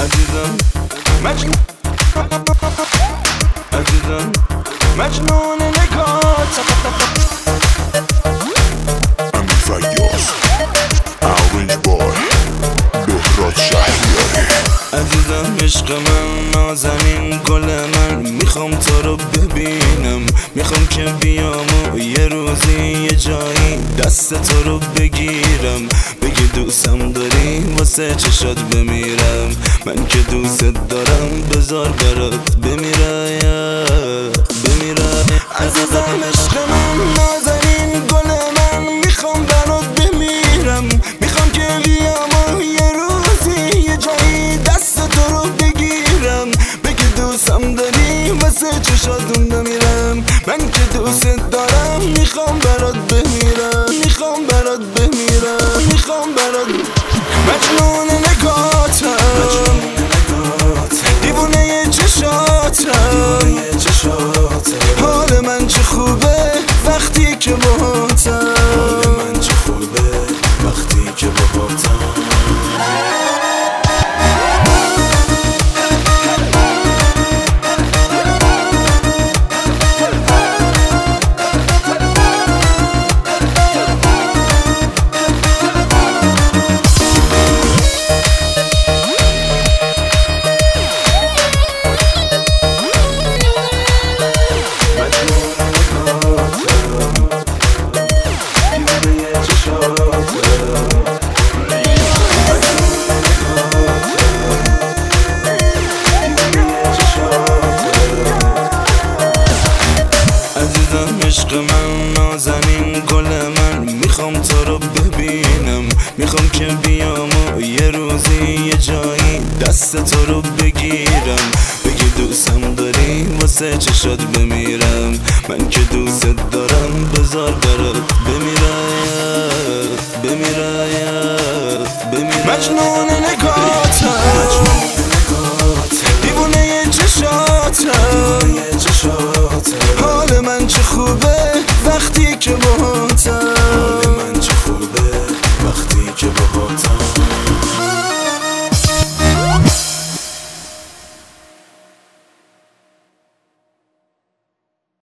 عزیزم عزیزم مجنون نگات امیر فیاض اورنج بار بهراد شهریاری. عزیزم عشق من نازنین گل من، میخوام تو رو ببینم، میخوام که بیام و یه روزی یه جایی دست تو رو بگیرم، بگی دوستم داری واسه چشات بمیرم، من که دوست دارم بذار برات بمیرم. عزیزم عشق من نازنین گل من، میخوام برات بمیرم، میخوام که بیام و یه روزی یه جایی دست تو رو بگیرم، بگی دوستم داری واسه چشاتون بمیرم، من که دوست دارم میخوام برات بمیرم، میخوام برات بمیرم، میخوام برات مجنون نگاتم، دیوونه چشاتم، حال من چه خوبه وقتی که باهاتم، حال من چه خوبه وقتی که باهاتم. عشق من نازنین گل من، میخوام تو رو ببینم، میخوام که بیام و یه روزی یه جایی دست تو رو بگیرم، بگی دوستم داری واسه چشات بمیرم، من که دوست دارم بذار برات بمیرم. مجنون